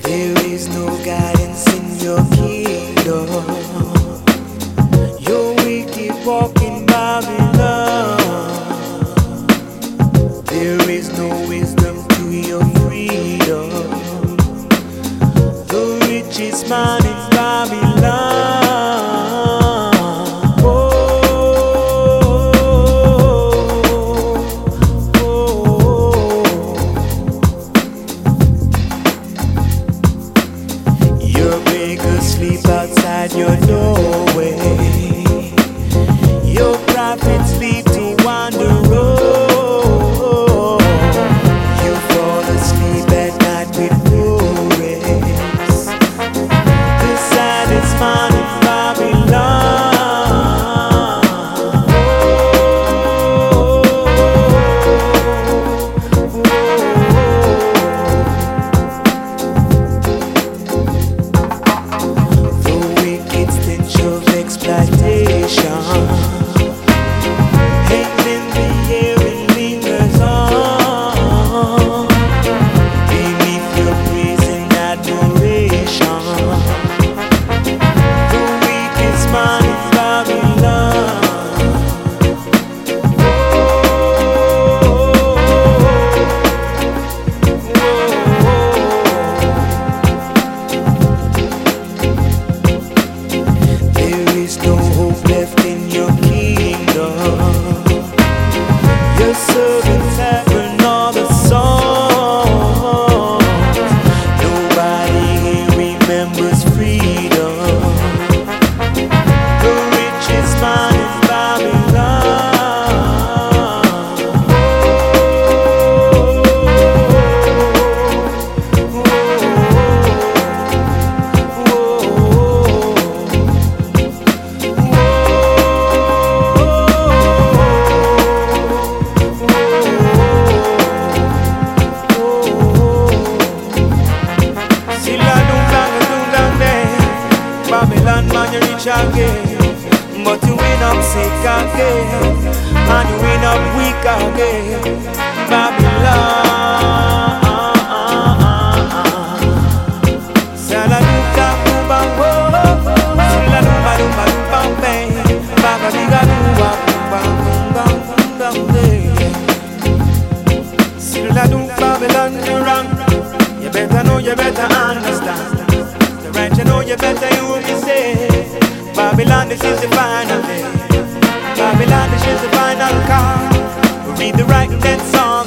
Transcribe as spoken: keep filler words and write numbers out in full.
There is no guidance in your kingdom. You're wicked walking Babylon. There is no wisdom to your freedom. The richest man in Babylon. Sleep outside your doorway. Your prophets sleep to wander road. You fall asleep at night with worries. The saddest man in Babylon. Exploitation hangs in the air and lingers on beneath your praise and adoration. The weakest man in Babylon. No hope left in your kingdom. Your servants have learned all the songs. Nobody here remembers freedom. The richest man in Babylon. Oh, oh, Babylon man, you reach again, but you end up sick again, and you end up weak again. Babylon, Saladuka Kubango, Siladuba Duba Duba Bay, Babadiga Duba Duba Duba Duba. Siladu Babylon, you're wrong. You better know, you better understand. Right, you know you better you will be safe. Babylon, this is the final day. Babylon, this is the final call. We read the right and song.